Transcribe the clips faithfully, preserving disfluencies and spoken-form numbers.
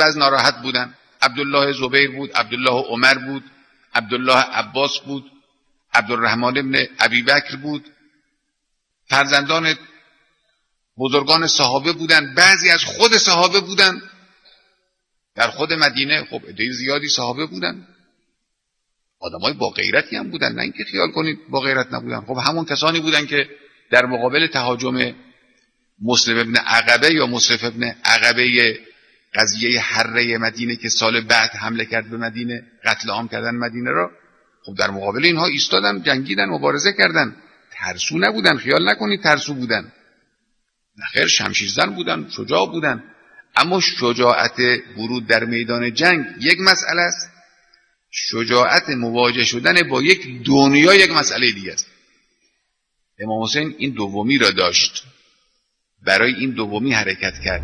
وضع ناراحت بودن. عبدالله زبیر بود، عبدالله عمر بود، عبدالله عباس بود، عبدالرحمن ابن ابی بکر بود. فرزندان بزرگان صحابه بودن، بعضی از خود صحابه بودن. در خود مدینه خب عده زیادی صحابه بودن، آدمای با غیرتی هم بودن، نه اینکه خیال کنید با غیرت نبودن. خب همون کسانی بودن که در مقابل تهاجم مسلم ابن عقبه یا مصرف ابن عقبه قضیه حره مدینه که سال بعد حمله کرد به مدینه، قتل عام کردن مدینه را، خب در مقابل اینها ایستادن، جنگیدن، مبارزه کردن، ترسو نبودن. خیال نکنید ترسو بودن، نخیر، شمشیرزن بودن، شجاع بودن. اما شجاعت ورود در میدان جنگ یک مسئله است، شجاعت مواجه شدن با یک دنیا یک مسئله دیگه است. امام حسین این دومی را داشت، برای این دومی حرکت کرد.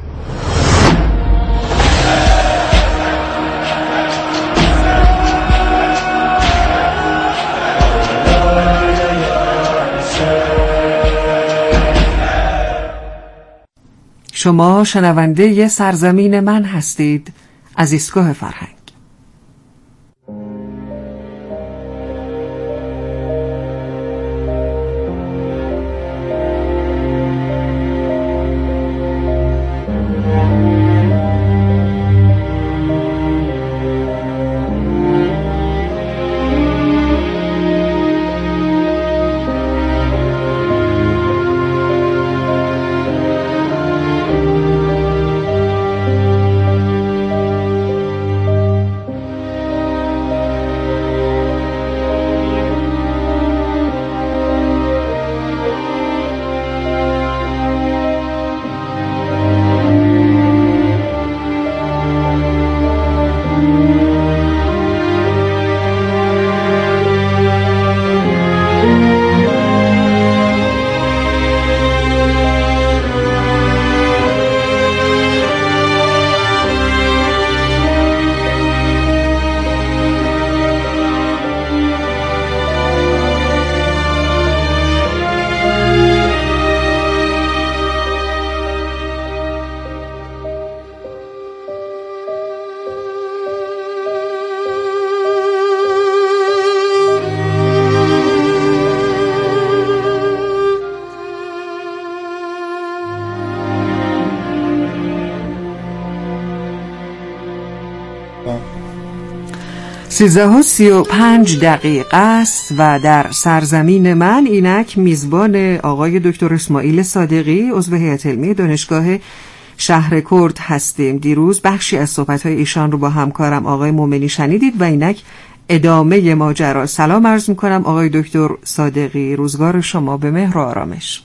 شما شنونده ی سرزمین من هستید از ایستگاه فرهنگ. سیزده و سی و پنج دقیقه است و در سرزمین من اینک میزبان آقای دکتر اسماعیل صادقی عضو هیئت علمی دانشگاه شهر کرد هستیم. دیروز بخشی از صحبت‌های ایشان رو با همکارم آقای مومنی شنیدید و اینک ادامه ماجرا. سلام عرض می‌کنم آقای دکتر صادقی، روزگار شما به مهر و آرامش.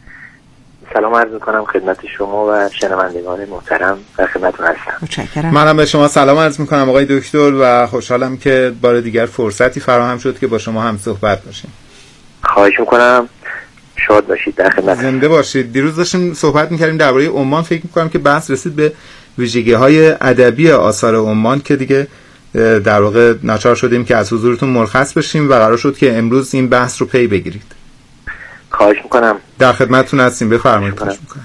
سلام عرض میکنم خدمت شما و شنوندگان محترم، در خدمتتون هستم. متشکرم. منم به شما سلام عرض میکنم آقای دکتر و خوشحالم که بار دیگر فرصتی فراهم شد که با شما هم صحبت باشیم. خواهش میکنم، شاد باشید، در خدمت. زنده باشید. دیروز داشتیم صحبت میکردیم درباره عمان، فکر میکنم که بحث رسید به ویژگی‌های ادبی آثار عمان که دیگه در واقع ناچار شدیم که از حضورتون مرخص بشیم و قرار شد که امروز این بحث رو پی بگیرید. خواهش میکنم. در خدمتتون هستیم، بفرمایید. خواهش میکنم.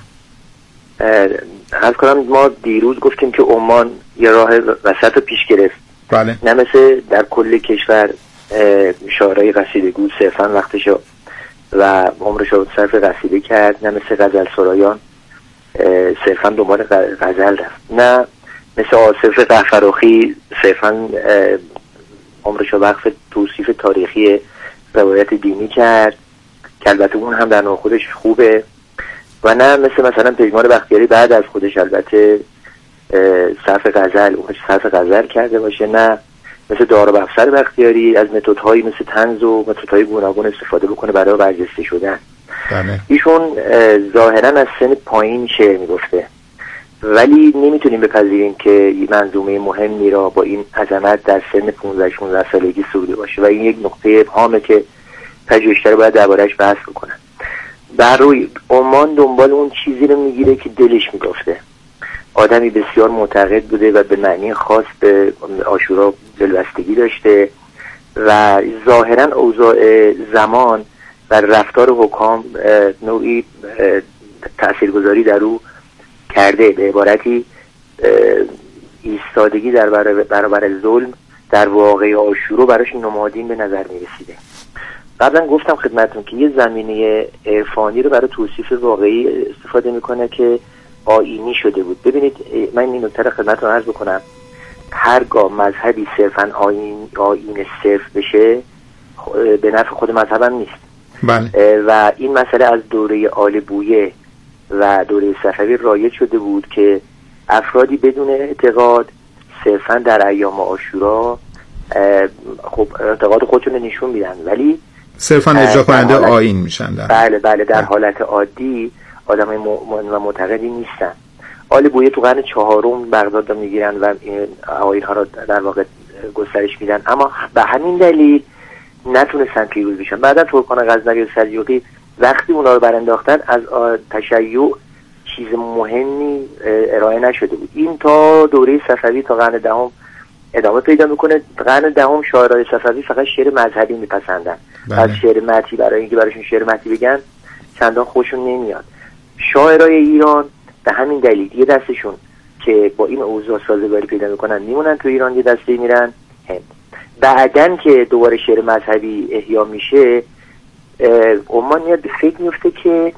عرض کنم ما دیروز گفتیم که عمان یه راه وسط رو پیش گرفت. بله. نه مثل در کل کشور شاعرای قصیدگو صرفا وقتشو و عمرشو صرف قصیده کرد، نه مثل غزل سرایان صرفا دنبال غزل رفت، نه مثل آصف قهفراخی صرفا عمرشو وقف توصیف تاریخی روایت دینی کرد که البته اون هم در نوع خودش خوبه، و نه مثل مثلا پژمان بختیاری بعد از خودش البته صرف غزل اونش صرف غزل کرده باشه، نه مثل دار و افسر بختیاری از متدهایی مثل طنز و متدهای گوناگون استفاده بکنه برای برجسته شدن. بله. ایشون ظاهرا از سن پایین شعر میگفته، ولی نمیتونیم بپذیریم که منظومه مهمی را با این عظمت در سن پانزده شانزده سالگی سروده باشه و این یک نقطه ابهامه که پژوهشگر باید درباره‌اش بحث بکنن. بر روی عمان دنبال اون چیزی رو میگیره که دلش میگفته. آدمی بسیار معتقد بوده و به معنی خاص به عاشورا دلبستگی داشته و ظاهرا اوضاع زمان و رفتار حکام نوعی تاثیرگذاری در او کرده. به عبارتی ایستادگی در برابر ظلم در واقعه عاشورا براش نمادین به نظر میرسیده. قبلا گفتم خدمتتون که یه زمینه عرفانی رو برای توصیف واقعی استفاده میکنه که آیینی شده بود. ببینید من این نکته رو خدمتتون عرض بکنم، هرگاه مذهبی صرفاً آیین آیین صرف بشه به نفع خود مذهبم نیست. بله. و این مسئله از دوره آل بویه و دوره صفوی رایج شده بود که افرادی بدون اعتقاد صرفاً در ایام عاشورا خب اعتقاد خودشون نشون میدن، ولی صرفاً اجرا کننده آیین میشن. در بله بله در حالت عادی آدمای مؤمن و معتقدی نیستن. آل بویه تو قرن چهارم بغداد رو میگیرن و این آیین ها رو در واقع گسترش میدن، اما به همین دلیل نتونستن پیروز بشن. بعدا ترکان غزنوی و سلجوقی وقتی اونا رو برانداختن از تشیع چیز مهمی ارائه نشده بود. این تا دوره صفوی تا قرن دهم ادامه پیدا میکنه. قرن دهم شاعرای صفوی فقط شعر مذهبی میپسندن. از شعر متی برای اینکه براشون شعر متی بگن چندان خوششون نمیاد. شاعرای ایران به همین دلیل یه دستشون که با این اوضاع سازگاری پیدا میکنن میمونن تو ایران، یه دسته میرن هند. بعدن که دوباره شعر مذهبی احیا میشه عمان میاد به فکر میفته که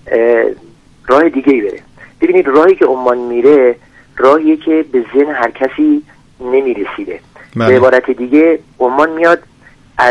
راه دیگه ای بره. ببینید راهی که عمان میره راهیه که به ذهن هر کسی نمیرسیده. به عبارت دیگه عمان میاد از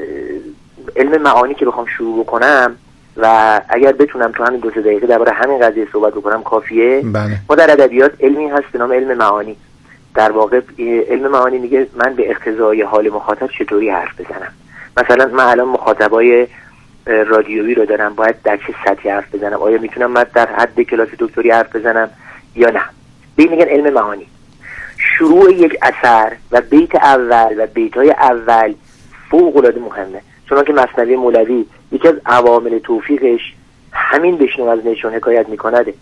علم معانی که بخوام شروع بکنم و اگر بتونم تو همین دو سه دقیقه درباره همین قضیه صحبت بکنم کافیه. بله. ما در ادبیات علمی هست به نام علم معانی. در واقع علم معانی میگه من به اقتضای حال مخاطب چطوری حرف بزنم. مثلا من الان مخاطبای رادیویی رو دارم، باید در چه سطحی حرف بزنم؟ آیا میتونم من در حد کلاس دکتری حرف بزنم یا نه؟ به این میگن علم معانی. شروع یک اثر و بیت اول و بیت‌های اول فوق العاده مهمه، چون که مثنوی مولوی یکی از عوامل توفیقش همین بشنو از نشون حکایت میکند.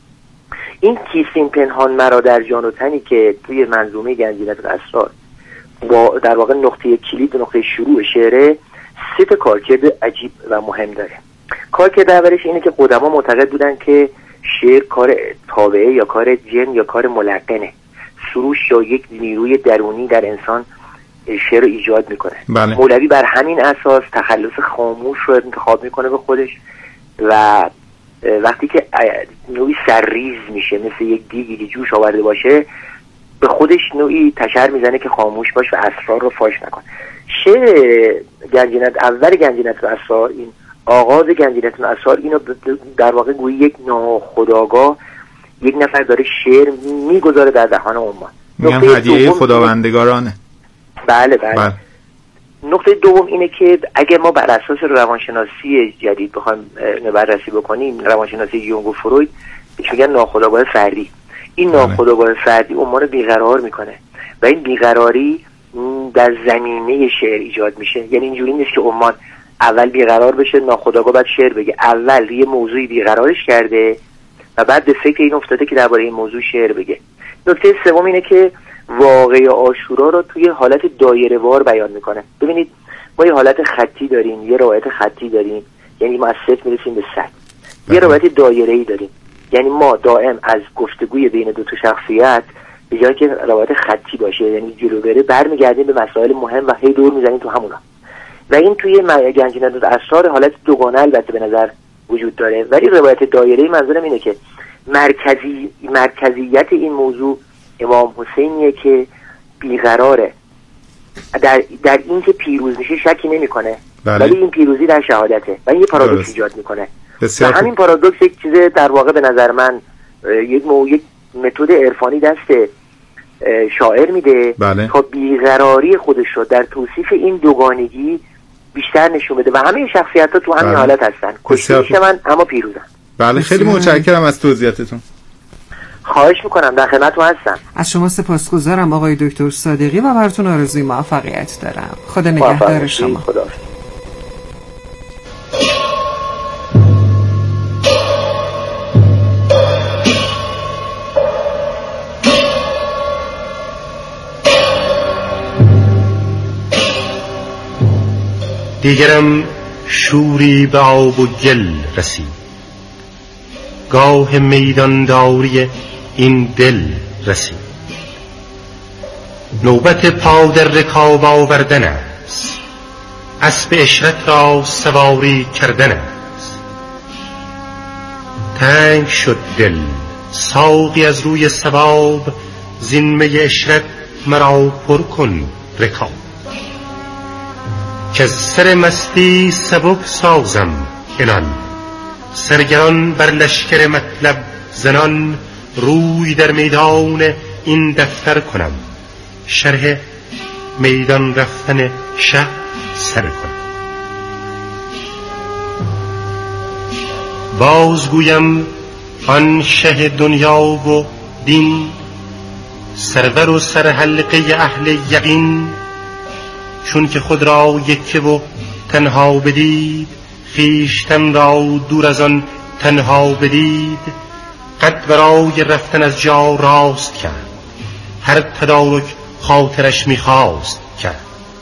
این کیسین پنهان مرا در جان و تنی که توی منظومه گنجینه الاسرار با در واقع نقطه کلید و نقطه شروع شعره سه تا کارکرد عجیب و مهم داره. کارکرد اولش اینه که قدما معتقد بودن که شعر کار تابعه یا کار جن یا کار ملقنه. سروش یا یک نیروی درونی در انسان شعر رو ایجاد میکنه. بله. مولوی بر همین اساس تخلص خاموش رو انتخاب میکنه به خودش و وقتی که نوعی سرریز میشه مثل یک دیگی که جوش آورده باشه به خودش نوعی تشر میزنه که خاموش باش و اسرار رو فاش نکن. شعر گنجینه اول گنجینه الاسرار، این آغاز گنجینه الاسرار، اینو در واقع گویی یک ناخودآگاه یک نفر داره شعر میگذاره در دهان عمان. میگن هدیه خداوندگارانه. بله بله, بله. نقطه دوم اینه که اگر ما بر اساس روانشناسی جدید بخوایم بررسی بکنیم، روانشناسی یونگ و فروید میگن ناخودآگاه فردی، این ناخودآگاه فردی عمان رو بیقرار میکنه و این بیقراری در زمینه شعر ایجاد میشه. یعنی اینجوری نیست که عمان اول بیقرار بشه ناخودآگاه بعد شعر بگه، اول یه موضوعی بیقرارش کرده و بعد به فکر این افتاده که درباره این موضوع شعر بگه. نکته سوم اینه که واقعه عاشورا رو توی حالت دایره وار بیان میکنه. ببینید ما یه حالت خطی داریم، یه روایت خطی داریم، یعنی ما از صفر میرسیم به صد. یه روایت دایره‌ای داریم، یعنی ما دائم از گفتگوی بین دو تا شخصیت به جای که روایت خطی باشه یعنی جلو بره برمیگردیم به مسائل مهم و هی دور میزنیم تو همونا. و این توی گنجینه الاسرار حالت دوگانه البته به نظر وجود داره، ولی روایت دایره‌ای منظورم اینه که مرکزی مرکزیت این موضوع امام حسینیه که بیقراره، در در این که پیروز میشه شکی نمیکنه، ولی این پیروزی در شهادته و این یه پارادوکس ایجاد میکنه. و همین پارادوکس یک چیز در واقع به نظر من یک مو یک متد عرفانی دست شاعر میده بله. تا بیقراری خودش رو در توصیف این دوگانگی بیشتر نشون بده و همه شخصیت‌ها تو همین بله. حالت هستن، کشته میشن اما پیروزن. بله خیلی متشکرم از توضیحاتتون. خواهش میکنم، در خدمتتون هستم. از شما سپاسگزارم آقای دکتر صادقی و براتون آرزوی موفقیت دارم. خدا نگهدار شما. خدا. دیگرم شوری به آب و گل رسید، گاه میدانداری این دل رسید. نوبت پا در رکاب آوردن است، اسب عشرت را سواری کردن است. تنگ شد دل ساقی از روی ثواب، زین می عشرت مرا پر کن رکاب. که سر مستی سبک سازم عنان، سرگران بر لشکر مطلب زنان. روی در میدان این دفتر کنم، شرح میدان رفتن شه سر کنم. بازگویم آن شه دنیا و دین، سرور و سرحلقه اهل یقین. چون که خود را یکه و تنها بدید، خویشتن را دور از آن تنها بدید. قد برای رفتن از جا راست کرد، هر تدارک خاطرش میخواست کرد.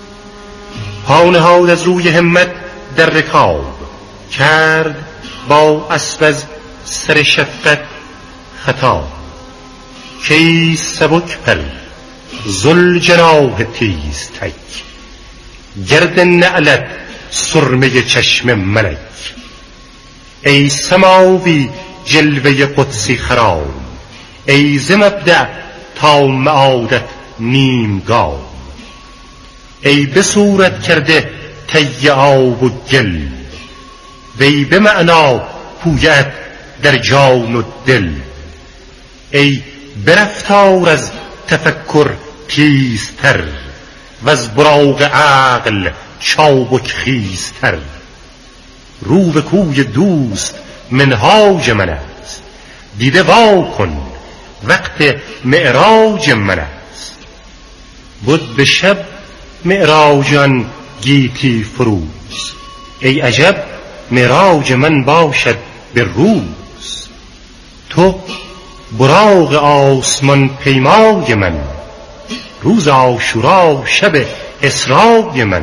پا نهاد از روی همت در رکاب، کرد با اسب از سر شفقت خطا. کی سبک پر ذوالجناح تیز تک، گرد نعلت سرمه چشم ملک. ای سماوی جلوه قدسی خرام، ای ز مبدأ تا معادت نیم گام. ای به صورت کرده طی آب و گل، وی به معنا پویت در جان و دل. ای برفتار از تفکر تیزتر، و از براق عقل چابک خیزتر. رو به کوی دوست منهاج من است، دیده وا کن وقت معراج من است. بود به شب معراجان گیتی فروز، ای عجب معراج من باشد به روز. تو براق آسمان پیمای من، روز عاشورا شب اسرای من.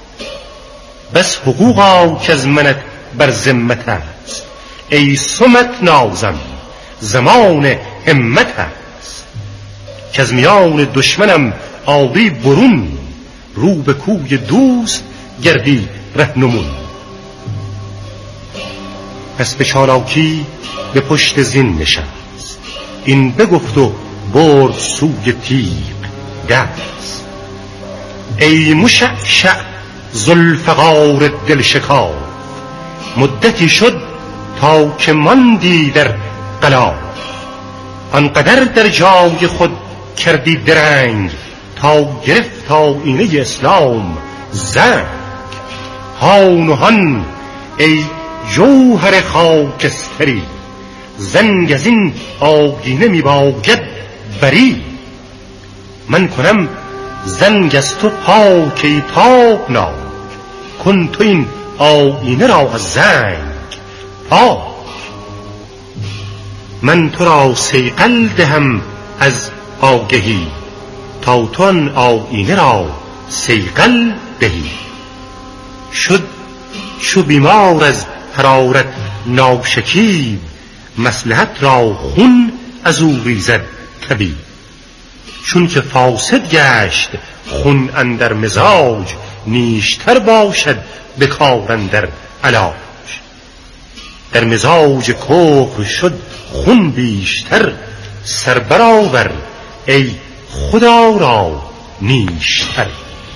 بس حقوقا که از منت بر ذمت است، ای سمت نازم زمان همت است. که از میان دشمنم آری برون، رو به کوی دوست گردی رهنمون. پس به چالاکی به پشت زین نشست، این بگفت و برد سوی تیغ دست. ای مشعشع ذوالفقار دل شکاف، مدتی شد تا که ماندی در غلاف. آنقدر در جای خود کردی درنگ، تا گرفت آیینه اسلام زنگ. هان و هان ای جوهر خاکستری، زنگ از این آیینه می باید بری. من کنم زنگ از تو پاکی تابناک، کن تو این آیینه را از زنگ پاک. من تو را صیقل دهم از آگهی، تا تو آن آیینه را صیقل دهی. شد چو بیمار از حرارت ناشکیب، مصلحت را خون از او ریزد طبیب. چون که فاسد گشت خون اندر مزاج، نیشتر باشد به کار اندر علاج. در مزاج کفر شد خون بیشتر، سر برآور ای خدا را نیشتر.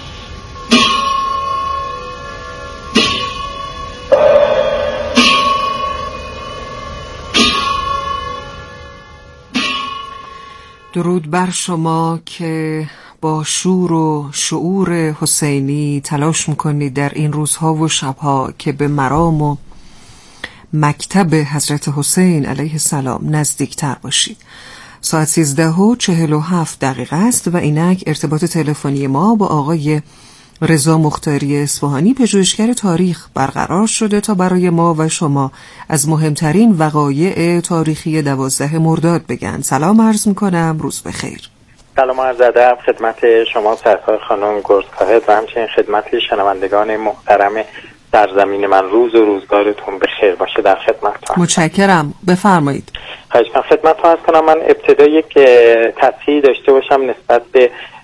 درود بر شما که با شور و شعور حسینی تلاش میکنید در این روزها و شبها که به مرام و مکتب حضرت حسین علیه السلام نزدیکتر باشید. ساعت سیزده و چهل و هفت دقیقه است و اینک ارتباط تلفنی ما با آقای رضا مختاری اصفهانی پژوهشگر تاریخ برقرار شده تا برای ما و شما از مهمترین وقایع تاریخی دوازده مرداد بگن. سلام عرض میکنم، روز بخیر. سلام عرض ادب خدمت شما سرکار خانم گرزکاهد و همچنین خدمت شنوندگان محترم سرزمین من. روز و روزگارتون بخیر باشه. در خدمتتون. متشکرم، بفرمایید. خواهش می‌کنم خدمتتون عرض کنم. من ابتدا یک تصحیح داشته باشم نسبت به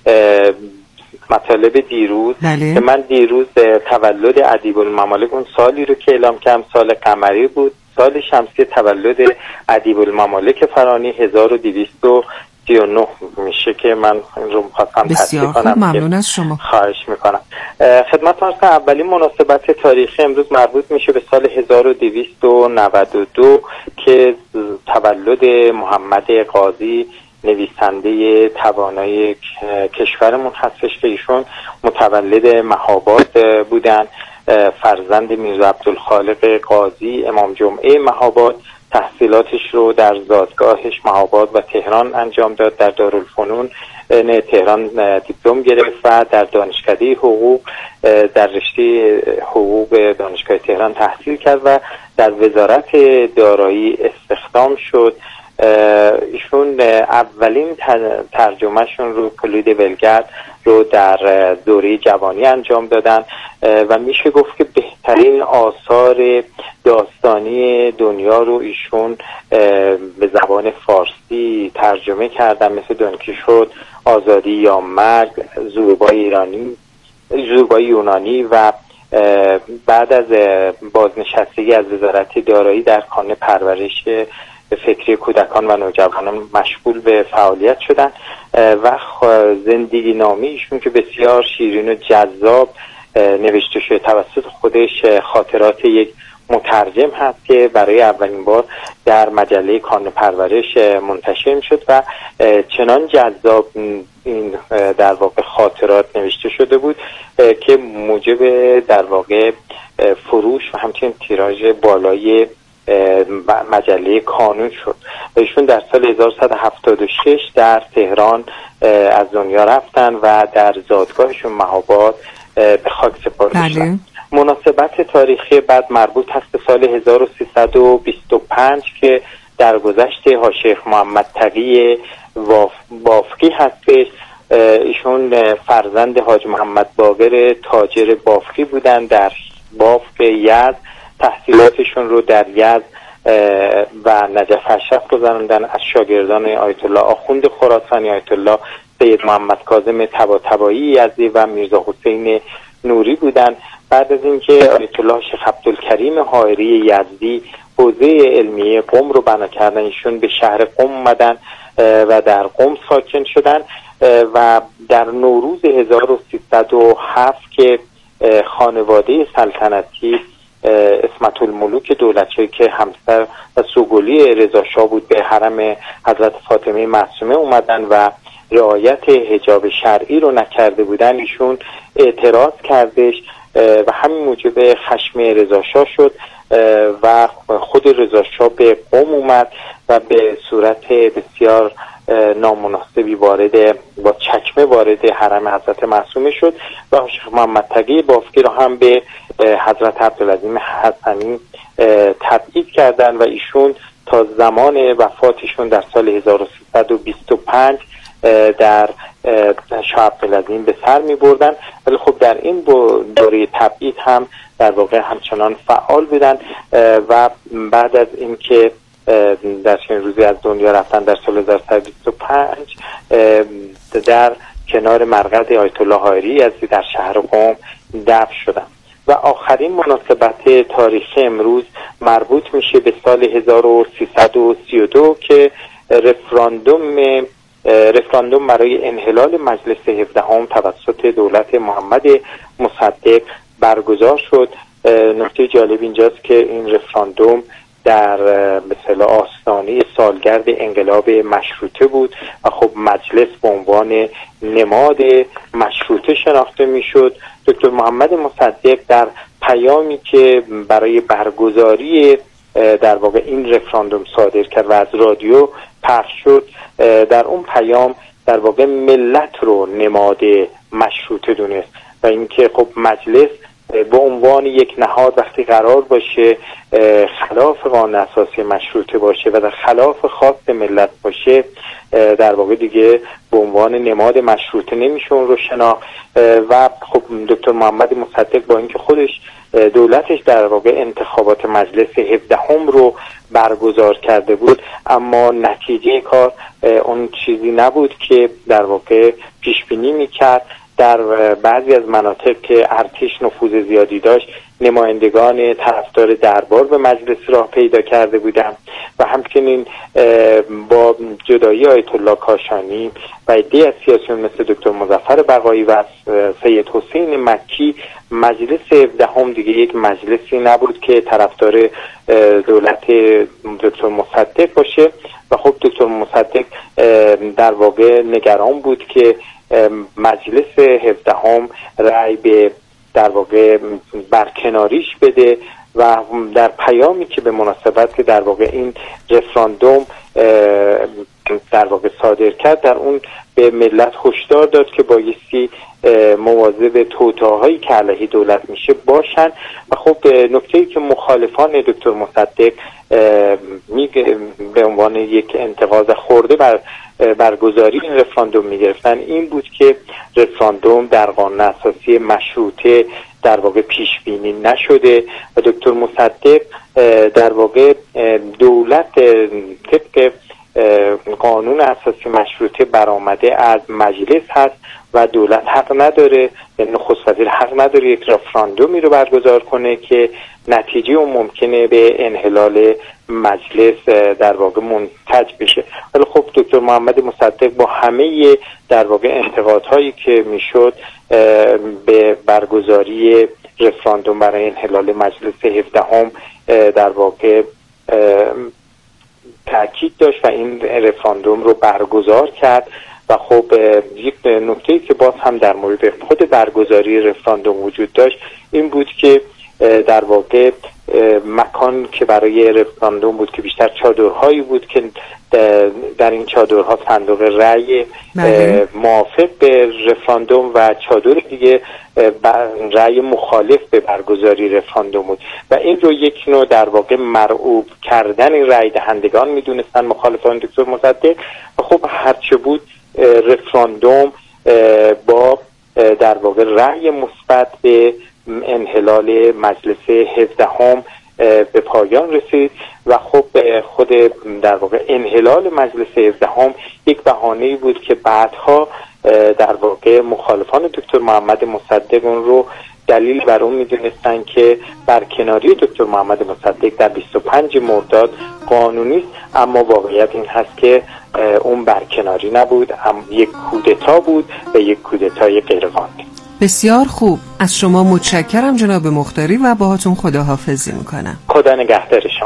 مطالب دیروز بله. که من دیروز تولد ادیب الممالک اون سالی رو که اعلام کردم سال قمری بود، سال شمسی تولد ادیب الممالک فرانی هزار و دویست و سی و نه میشه که من این رو می‌خواستم تصحیح کنم. بسیار خوب، ممنون از شما. خواهش میکنم. خدمتتون هستم. اولین مناسبت تاریخی امروز مربوط میشه به سال هزار و دویست و نود و دو که تولد محمد قاضی نویسنده توانای کشورمون هستش که ایشون متولد مهاباد بودن، فرزند میرزا عبدالخالق قاضی امام جمعه مهاباد. تحصیلاتش رو در زادگاهش مهاباد و تهران انجام داد. در دارالفنون نه تهران دیپلم گرفت و در دانشکده حقوق در رشته حقوق دانشگاه تهران تحصیل کرد و در وزارت دارایی استخدام شد. ایشون اولین ترجمهشون رو کلید ولگرد رو در دوره جوانی انجام دادن و میشه گفت که بهترین آثار داستانی دنیا رو ایشون به زبان فارسی ترجمه کردن، مثل دونکیشوت، آزادی یا مرگ، زوربای ایرانی، زوربای یونانی و بعد از بازنشستگی از وزارت دارایی در کانون پرورش فکری کودکان و نوجوانان مشغول به فعالیت شدن و زندگی نامه ایشون که بسیار شیرین و جذاب نوشته شده توسط خودش خاطرات یک مترجم هست که برای اولین بار در مجله کانون پرورش منتشر شد و چنان جذاب این در واقع خاطرات نوشته شده بود که موجب در واقع فروش و همچنین تیراژ بالای مجله کانون شد. ایشون در سال هزار و سیصد و هفتاد و شش در تهران از دنیا رفتن و در زادگاهشون مهاباد به خاک سپرده شدن. مناسبت تاریخی بعد مربوط هست به سال هزار و سیصد و بیست و پنج که در گذشت حاجی محمد تقی بافقی هستش. ایشون فرزند حاج محمد باقر تاجر بافقی بودن در بافق یزد. تحصیلاتشون رو در یزد و نجف اشرف گذراندن. از شاگردان آیت الله آخوند خراسانی، آیت الله سید محمد کاظم طباطبایی یزدی و میرزا حسین نوری بودن. بعد از اینکه آیت الله شیخ عبدالکریم حائری یزدی حوزه علمیه قم رو بنا کردن، ایشون به شهر قم اومدن و در قم ساکن شدن و در نوروز هزار و سیصد و هفت که خانواده سلطنتی اسمت الملوک دولت‌شاهی که همسر و سوگلی رضا شاه بود به حرم حضرت فاطمه معصومه اومدن و رعایت حجاب شرعی رو نکرده بودن، ایشون اعتراض کردش و همین موجب خشم رضا شاه شد و خود رضا شاه به قم اومد و به صورت بسیار نامناسبی وارد با چکمه وارد حرم حضرت معصومه شد و شیخ محمد تقی بافقی رو هم به حضرت عبدالعظیم حسنی تبعید کردن و ایشون تا زمان وفاتشون در سال هزار و سیصد و بیست و پنج در شاه عبدالعظیم به سر می بردن. ولی خب در این دوره تبعید هم در واقع همچنان فعال بودن و بعد از اینکه در چنین روزی از دنیا رفتن در سال هزار و سیصد و بیست و پنج در کنار مرقد آیت الله حائری یزدی در شهر قم دفن شدن. و آخرین مناسبت تاریخی امروز مربوط میشه به سال هزار و سیصد و سی و دو که رفراندوم رفراندوم برای انحلال مجلس هفدهم توسط دولت محمد مصدق برگزار شد. نکته جالب اینجاست که این رفراندوم در مثلا آستانه سالگرد انقلاب مشروطه بود و خب مجلس به عنوان نماد مشروطه شناخته میشد. دکتر محمد مصدق در پیامی که برای برگزاری در واقع این رفراندوم صادر کرد و از رادیو پخش شد، در اون پیام در واقع ملت رو نماد مشروطه دونست و اینکه خب مجلس به عنوان یک نهاد وقتی قرار باشه خلاف قانون اساسی مشروطه باشه و در خلاف خواست ملت باشه، در واقع دیگه به عنوان نماد مشروطه نمیشه اون رو شناخت. و خب دکتر محمد مصدق با اینکه خودش دولتش در واقع انتخابات مجلس هفدهم رو برگزار کرده بود، اما نتیجه کار اون چیزی نبود که در واقع پیش بینی میکرد. در بعضی از مناطق که ارتش نفوذ زیادی داشت، نمایندگان طرفدار دربار به مجلس راه پیدا کرده بودند و همچنین با جدایی آیت الله کاشانی و عده‌ای از سیاسیون مثل دکتر مظفر بقایی و سید حسین مکی، مجلس هفدهم دیگه یک مجلسی نبود که طرفدار دولت دکتر مصدق باشه و خب دکتر مصدق در واقع نگران بود که مجلس هفدهم رأی به در واقع برکناریش بده و در پیامی که به مناسبت که در واقع این رفراندوم در واقع صادر کرد، در اون به ملت هشدار داد که بایستی مواظب توطئه‌هایی که علیه دولت میشه باشن. و خب نکته‌ای که مخالفان دکتر مصدق میگه به عنوان یک انتقاد خورده بر برگزاری این رفراندوم میگرفتن این بود که رفراندوم در قانون اساسی مشروطه در واقع پیش بینی نشده و دکتر مصدق در واقع دولت طبق قانون اساسی مشروطه برآمده از مجلس هست و دولت حق نداره، یعنی نخست وزیر حق نداره یک رفراندومی رو برگزار کنه که نتیجه اون ممکنه به انحلال مجلس در واقع منتج بشه. ولی خب دکتر محمد مصدق با همه در واقع انتقادهایی که میشد به برگزاری رفراندوم برای انحلال مجلس هفدهم در واقع تاکید داشت و این رفراندوم رو برگزار کرد. و خب یک نکته‌ای که باز هم در مورد خود برگزاری رفراندوم وجود داشت این بود که در واقع مکان که برای رفراندوم بود که بیشتر چادرهایی بود که در این چادرها صندوق رأی موافق به رفراندوم و چادر دیگه رأی مخالف به برگزاری رفراندوم بود و این رو یک نوع در واقع مرعوب کردن رأی دهندگان میدونستن مخالفان دکتر مصدق. و خب هرچه بود رفراندوم با در واقع رأی مثبت به انحلال مجلس هفدهم به پایان رسید و خب خود در واقع انحلال مجلس هفدهم یک بهانه‌ای بود که بعدها در واقع مخالفان دکتر محمد مصدق اون رو دلیل بر اون میدونستن که برکناری دکتر محمد مصدق در بیست و پنج مرداد قانونی است، اما واقعیت این هست که اون برکناری نبود، یک کودتا بود و یک کودتای غیرقانونی. بسیار خوب، از شما متشکرم جناب مختاری و باهاتون خداحافظی میکنم. خدا نگهدار شما.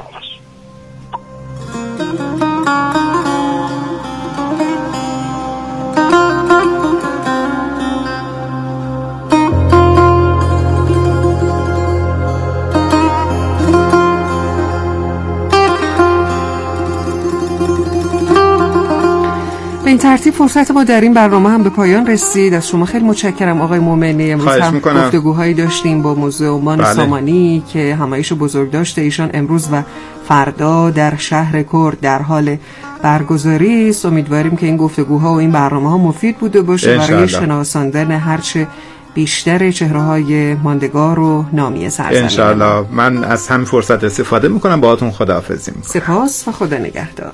به این ترتیب فرصت ما در این برنامه هم به پایان رسید. از شما خیلی متشکرم آقای مومنی. امروز هم گفتگوهایی داشتیم با موضوع عمان بله. سامانی که همایش بزرگ داشته ایشان امروز و فردا در شهر کرد در حال برگزاری است. امیدواریم که این گفتگوها و این برنامه ها مفید بوده باشه برای شناساندن هرچه بیشتر چهره‌های ماندگار و نامی سرزمین. ان شاء الله. من از همین فرصت استفاده می‌کنم، باهاتون خداحافظی می‌کنم. سپاس و خدا نگهدار.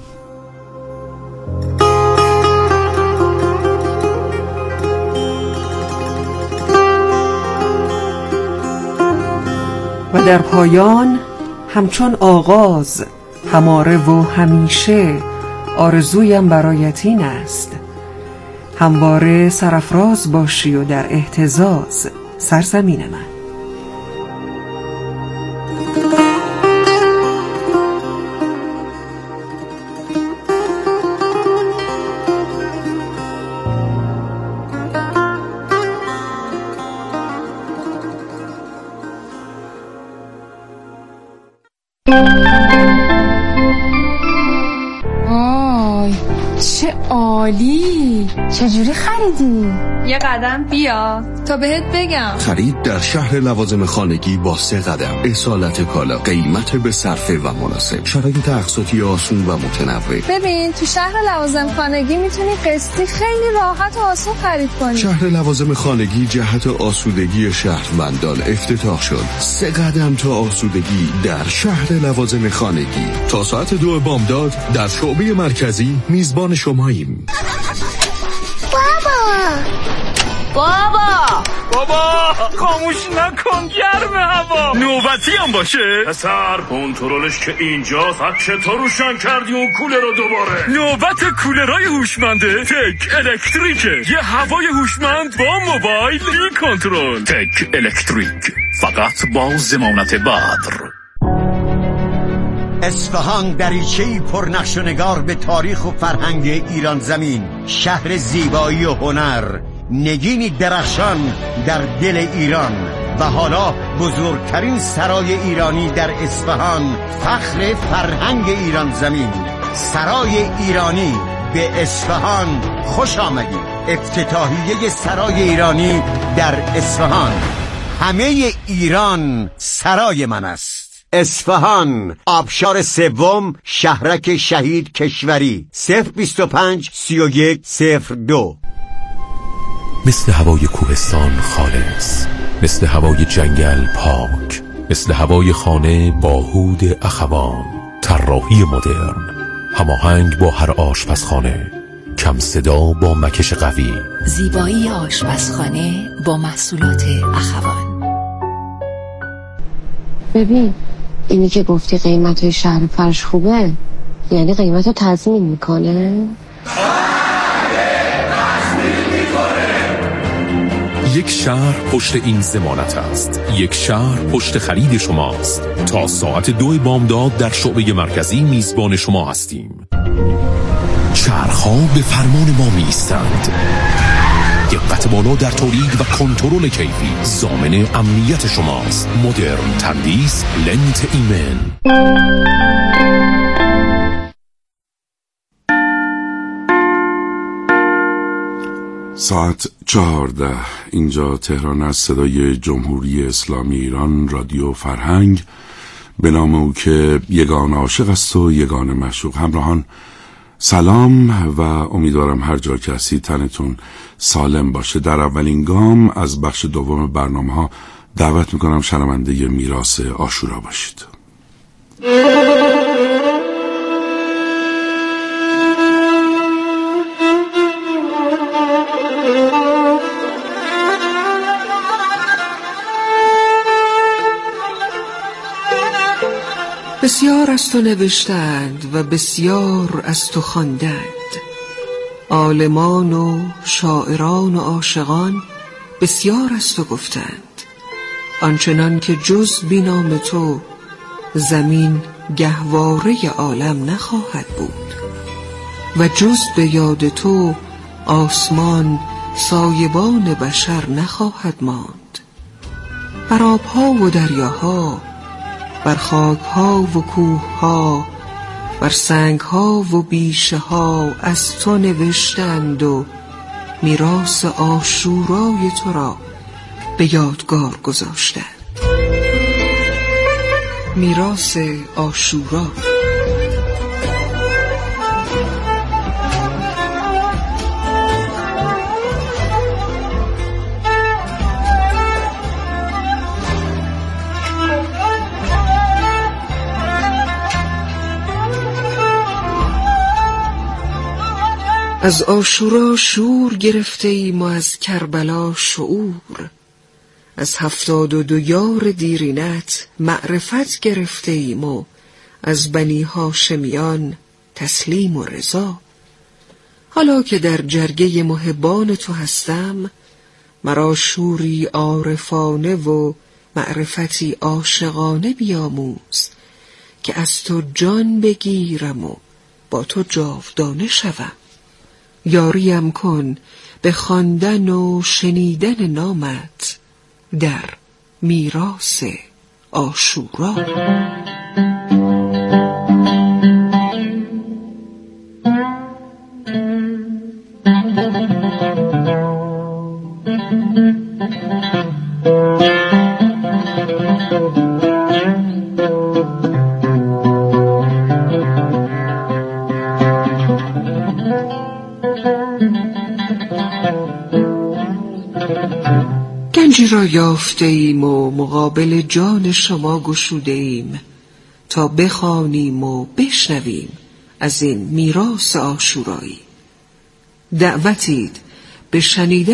و در پایان همچون آغاز هماره و همیشه آرزویم برایت این است، همواره سرافراز باشی و در اهتزاز سرزمین من. عالی. چجوری خریدی؟ یه قدم بیا تا بهت بگم. خرید در شهر لوازم خانگی با سه قدم. اصالت کالا، قیمت به صرفه و مناسب، شرایط اقساطی آسون و متنوع. ببین تو شهر لوازم خانگی میتونی قسطی خیلی راحت و آسون خرید کنی. شهر لوازم خانگی جهت آسودگی شهروندان افتتاح شد. سه قدم تا آسودگی در شهر لوازم خانگی. تا ساعت دو بامداد در شعبه مرکزی میزبان شماییم. بابا بابا بابا خاموش نکن، گرم هوا. نوبتی هم باشه پسر، کنترلش که اینجاست. چطور روشن کردی اون کولر رو دوباره؟ نوبت کولرهای هوشمنده تک الکتریکه. یه هوای هوشمند با موبایل بی کنترل. تک الکتریک، فقط با ضمانت بدر. اصفهان دریچه‌ای پرنقش و نگار به تاریخ و فرهنگ ایران زمین، شهر زیبایی و هنر، نگینی درخشان در دل ایران. و حالا بزرگترین سرای ایرانی در اصفهان، فخر فرهنگ ایران زمین، سرای ایرانی به اصفهان. خوش آمدید. افتتاحیه سرای ایرانی در اصفهان. همه ایران سرای من است. اصفهان، آبشار سوم، شهرک شهید کشوری. صفر بیست و پنج سی و یک صفر دو. مثل هوای کوهستان خالص، مثل هوای جنگل پاک، مثل هوای خانه با هود اخوان. طراحی مدرن، هماهنگ با هر آشپزخانه، کم صدا با مکش قوی. زیبایی آشپزخانه با محصولات اخوان. ببین اینی که گفتی قیمت شهر فرش خوبه، یعنی قیمت رو تضمین میکنه؟ یک شهر پشت این ضمانت است. یک شهر پشت خرید شماست. تا ساعت دو بامداد در شعبه مرکزی میزبان شما هستیم. چرخ‌ها به فرمان ما می‌ایستند. دقت بالا در تولید و کنترل کیفی ضامن امنیت شماست. مدرن تندیس لنت ایمن. ساعت چهارده، اینجا تهران است. صدای جمهوری اسلامی ایران، رادیو فرهنگ، به نام او که یگان عاشق است و یگان معشوق. همراهان سلام و امیدوارم هر جا که هستید تنتون سالم باشه. در اولین گام از بخش دوم برنامه ها دعوت میکنم شنونده میراث عاشورا باشید. بسیار از تو نوشتند و بسیار از تو خواندند، عالمان و شاعران و عاشقان بسیار از تو گفتند. آنچنان که جز بی نام تو زمین گهواره عالم نخواهد بود و جز به یاد تو آسمان سایبان بشر نخواهد ماند. بر آبها و دریاها، بر خاکها و کوهها، بر سنگها و بیشه ها از تو نوشتند و میراث عاشورای تو را به یادگار گذاشتند. میراث عاشورا. از عاشورا شور گرفته ایم و از کربلا شعور، از هفتاد و دو یار دیرینت معرفت گرفته ایم و از بنی هاشمیان تسلیم و رضا. حالا که در جرگه محبان تو هستم، مرا شوری عارفانه و معرفتی عاشقانه بیاموز که از تو جان بگیرم و با تو جاودانه شوم. یاریم کن به خواندن و شنیدن نامت در میراث عاشورا. گنجی را یافته ایم و مقابل جان شما گشوده ایم تا بخوانیم و بشنویم از این میراث عاشورایی. دعوتید به شنیدن